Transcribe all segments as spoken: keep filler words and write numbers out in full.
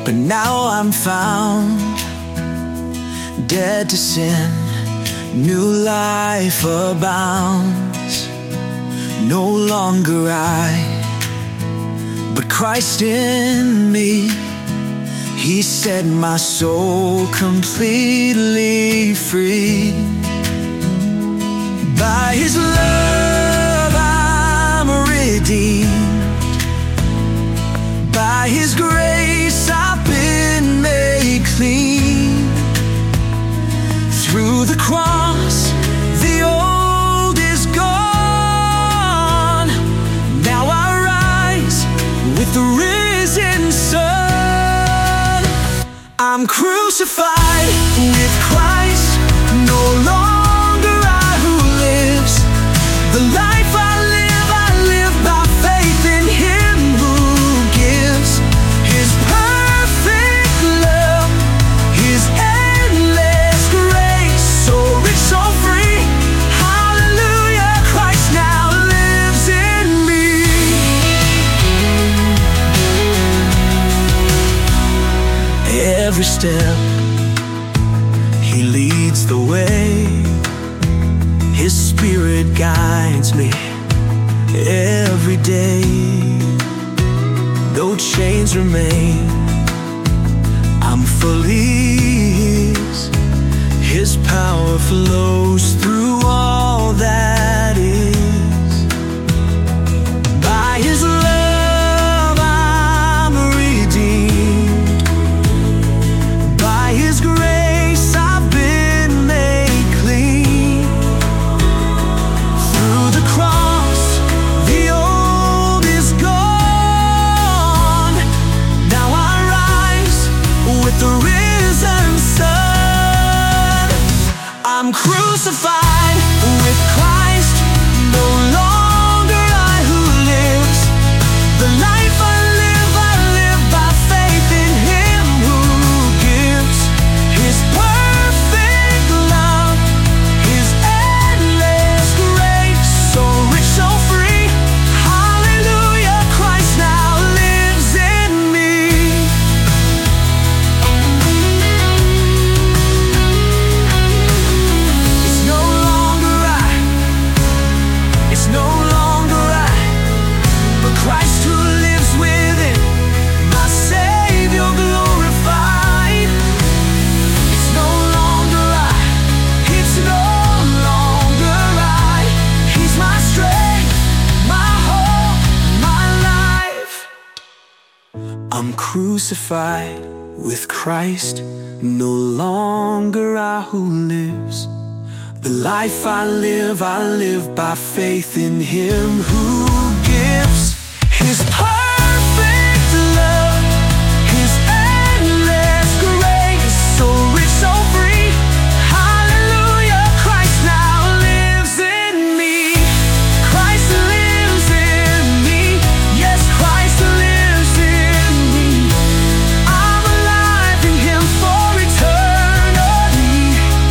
but now I'm found dead to sin. New life abounds. No longer I, but Christ in me. He set my soul completely free. By His love I'm redeemed. By His grace I've been made clean. Through the cross the old is gone. Now I rise with the risen sun. I'm crucified with Christ. No longer I who lives. The life I live, I live by faith in Him who gives His perfect love, His endless grace, so rich, so free. Hallelujah, Christ now lives in me. Every step He leads the way. His Spirit guides me every day. Though chains remain, I'm fully His. His power flows through all that is. By His love I'm redeemed. By His grace I've been made clean. Through the cross the old is gone. Now I rise with the risen sun. I'm crucified with Christ. No longer I who lives. The life I live, I live by faith in Him who gives His perfect love, His endless grace, so rich, so free. Hallelujah, Christ now lives in me. It's no longer I, it's no longer I, but Christ who lives within, my Savior glorified. It's no longer I, it's no longer I. He's my strength, my hope, my life. I'm crucified with Christ. No longer I who lives. The life I live, I live by faith in Him who gives His perfect love, His endless grace, so rich, so free. Hallelujah, Christ now lives in me. Christ lives in me. Yes, Christ lives in me. I'm alive in Him for eternity.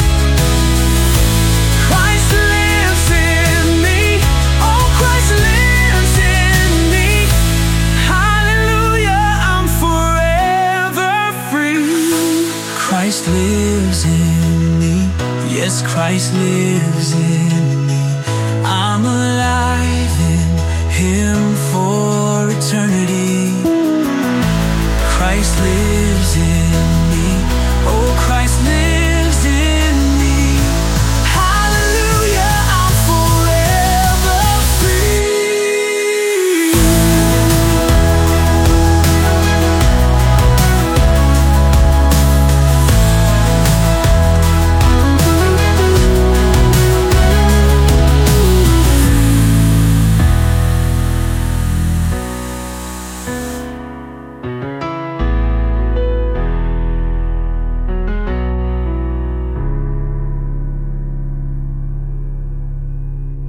Christ lives in me. Oh, Christ lives in me. Hallelujah, I'm forever free. Christ lives in me. Yes, Christ lives in me. I'm alive in Him for eternity. Christ lives